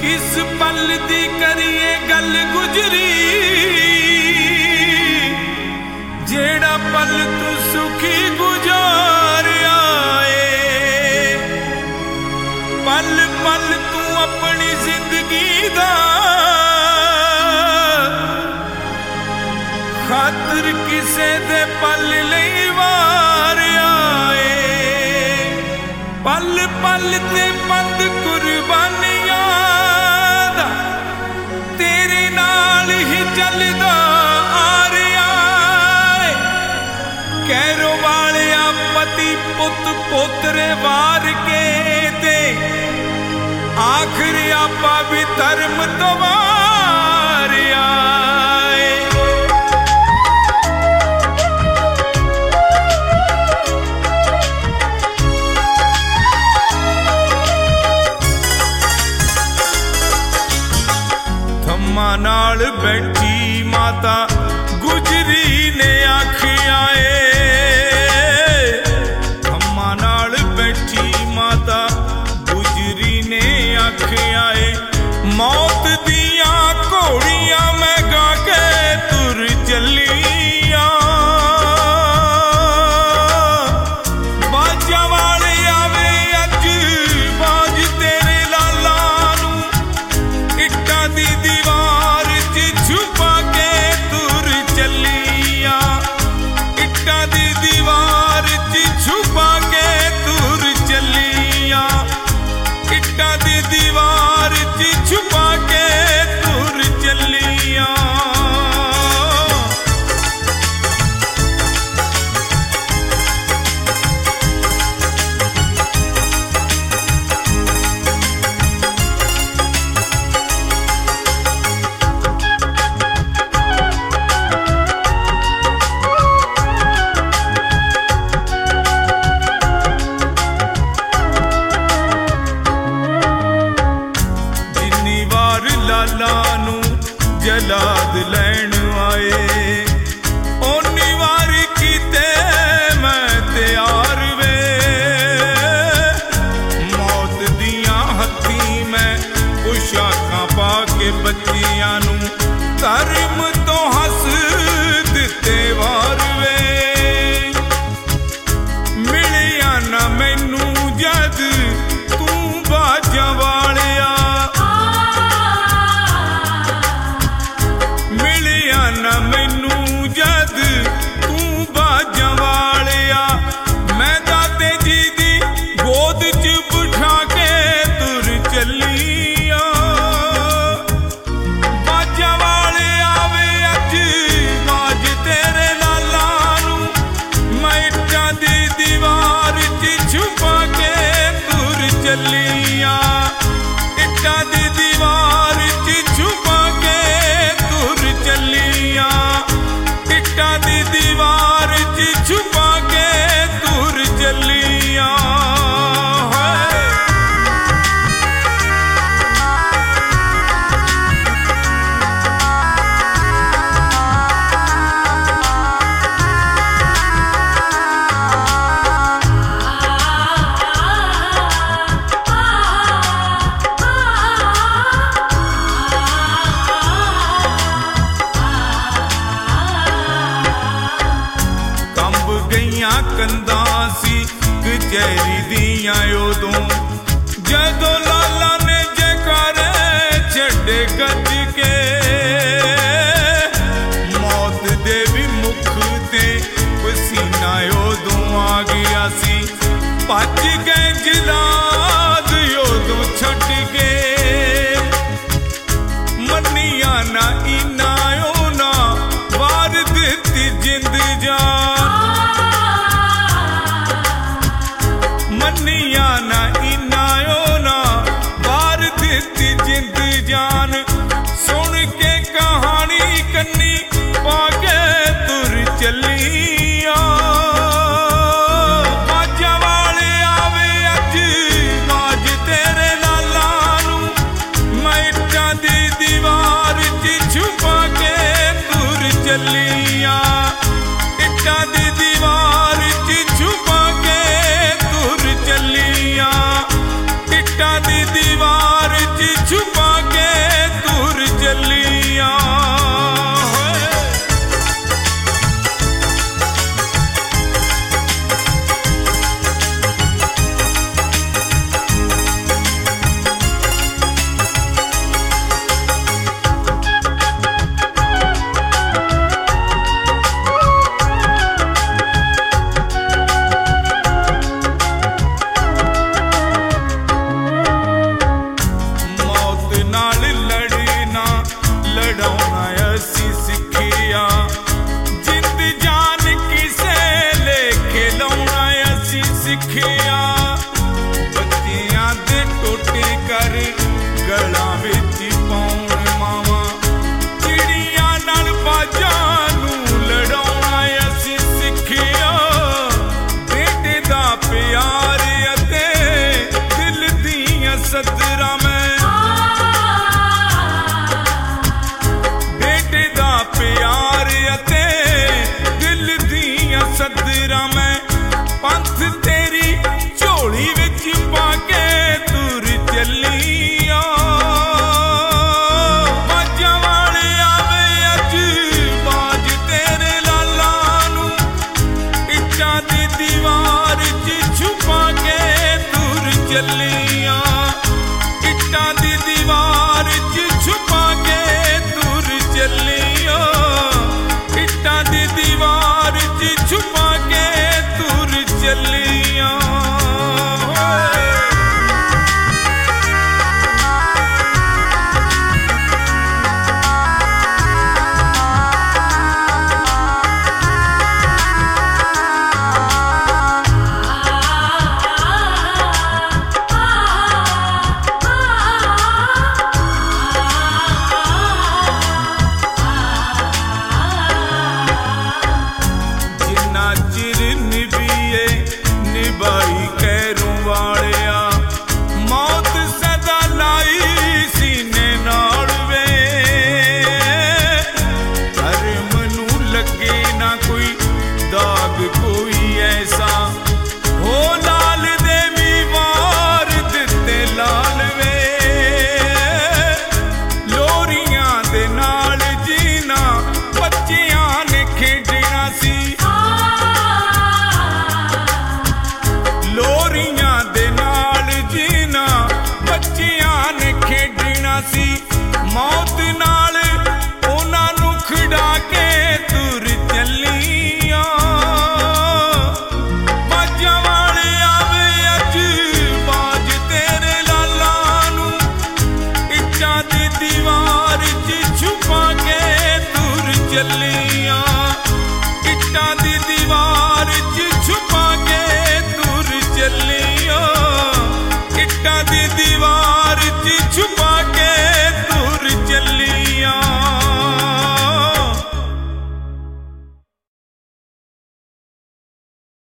किस पल दी करिए गल गुजरी, जेड़ा पल तू सुखी गुजारिया है। पल पल तू अपनी जिंदगी दा खातर किसे दे पल लई वारिया है। पल पल ते पंद कुर्बानियां दा तेरे नाल ही चलदा आ रहा है। कैरो वालिया पति पुत पोतरे वार के ते आखिर आपा भी धर्म तो वारिया है। थम्मा नाल बैठी माता गुजरी ने आखिया है। थम्मा नाल बैठी माता गुजरी ने आखिया है। मौत दिया घोड़ियां मैं गा के तुर चलिया। बाजा वाले आवे अज बाज तेरे लाला नू इट्टां दी दीवार च छुपा के तुर चलिया। इट्टां दी दीवार च छुपा के तुर चलिया। इट्टां दी दीवार च छुपा के तुर चलिया। जिन्नी वार लाला नू जलाद लैन आए, ओनी वार कीते मैं तैयार वे। मौत दियां हत्थी मैं पोशाकां पा के बच्चियां नू धर्म तो हस दिते वार वे। मिलिया ना मैनू जद तू बाजा वालिया। मिलिया ना मैनू जद तू बाजा वालिया। मैं दाते जी दी गोद च बिठा के तुर चलिया। बाजा वाले आवे अज बाज तेरे लाला नू मैं इट्टां दी दीवार च छुपा के तुर चलिया। इट्टां दी दीवार च छुपा के तुर चलिया। इट्टां दी दीवार च छुपा के तुर चलिया। कंब गईयां कंधां सी कचहरी दियां उदों, जदों लाला ने जयकारे छड्डे गज के। मौत दे भी मुख ते पसीना उदों आ गया सी। भज गए जलाद उदों छड्ड के। मन्निया ना इना ओना वार दित्ती जिंद जान। मन्निया ना इना ओना वार दित्ती जिंद जान। सुन के कहानी कन्नी पा के तुर चलिया। बाजा वाले आवे अज बाज तेरे लाला नू मैं इट्टां दी दीवार च छुपा के तुर चलिया। इट्टां दी दीवार च छुपा के तुर चलिया। इट्टां दी दीवार च छुपा ਚੱਲੀਆਂ ਇੱਟਾਂ ਦੀ ਦੀਵਾਰ 'ਚ ਛੁਪਾ ਕੇ ਤੁਰ ਚੱਲੀਆਂ ਇੱਟਾਂ ਦੀ ਦੀਵਾਰ 'ਚ ਛੁਪਾ ਕੇ ਤੁਰ ਚੱਲੀਆਂ ਨਿਭਾਈ ਕੈਰੂ ਵਾਲਿਆ ਮੌਤ ਸਦਾ ਲਾਈ ਸੀਨੇ ਨਾਲ ਵੇ ਧਰਮ ਨੂੰ ਲੱਗੇ ਨਾ ਕੋਈ ਦਾਗ ਕੋਈ ਐਸਾ ਹੋ ਲਾਲ ਦੇ ਵੀ ਵਾਰ ਦਿੱਤੇ ਲਾਲ ਵੇ ਲੋਰੀਆਂ ਦੇ ਨਾਲ ਜੀਣਾ ਬੱਚਿਆਂ ਨੇ ਖੇਡਣਾ ਸੀ ਲੋਰੀਆਂ ਦੇ ਨਾਲ ਜੀਣਾ ਬੱਚਿਆਂ ਨੇ ਖੇਡਣਾ ਸੀ ਮੌਤ ਨਾਲ ਉਹਨਾਂ ਨੂੰ ਖਿਡਾ ਕੇ ਤੁਰ ਚੱਲੀਆਂ ਬਾਜਾਂ ਵਾਲੇ ਆਵੇ ਅੱਜ ਬਾਜ ਤੇਰੇ ਲਾਲਾਂ ਨੂੰ ਇੱਟਾਂ ਦੀ ਦੀਵਾਰ 'ਚ ਛੁਪਾ ਕੇ ਤੁਰ ਚੱਲੀਆਂ